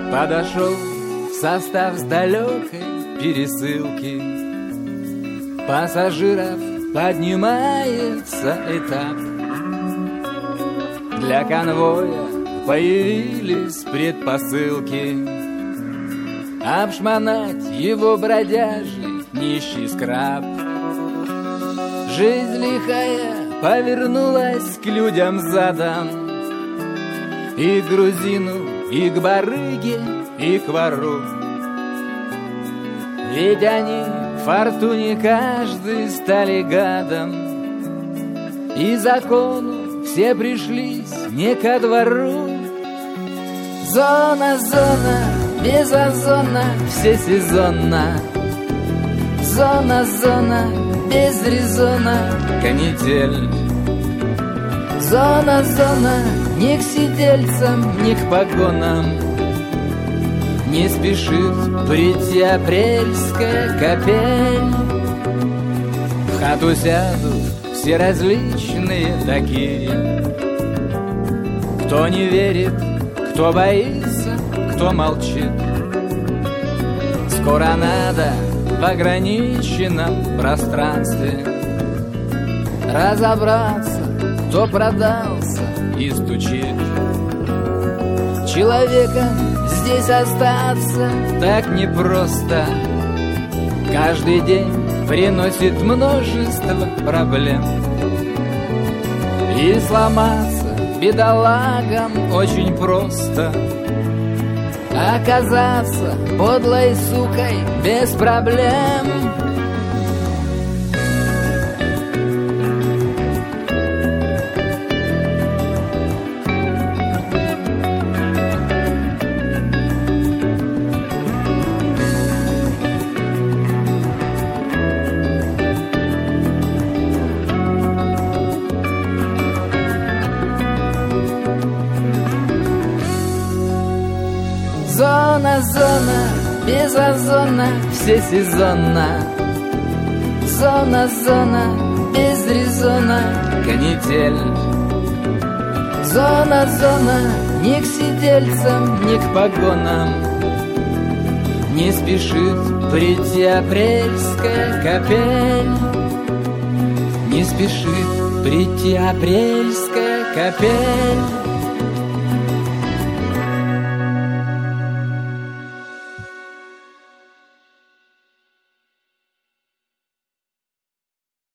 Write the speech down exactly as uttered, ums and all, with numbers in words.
Подошел состав с далекой пересылки. Пассажиров поднимается этап. Для конвоя появились предпосылки обшмонать его бродяжий нищий скраб. Жизнь лихая повернулась к людям задом, и к грузину, и к барыге, и к вору. Ведь они в фортуне каждый стали гадом, и закону все пришлись не ко двору. Зона, зона, без озона, всесезонно. Зона, зона, без резона, канитель. Зона, зона, ни к сидельцам, ни к погонам. Не спешит прийти апрельская капель. В хату сядут все различные такие, кто не верит, кто боится, кто молчит. Скоро надо в ограниченном пространстве разобраться, кто продался и стучит. Человеком здесь остаться так непросто. Каждый день приносит множество проблем, и сломаться бедолагам очень просто. Оказаться подлой сукой без проблем. Зона, зона, без озона, всесезонно. Зона, зона, без резона, канитель. Зона, зона, ни к сидельцам, ни к погонам. Не спешит прийти апрельская капель. Не спешит прийти апрельская капель.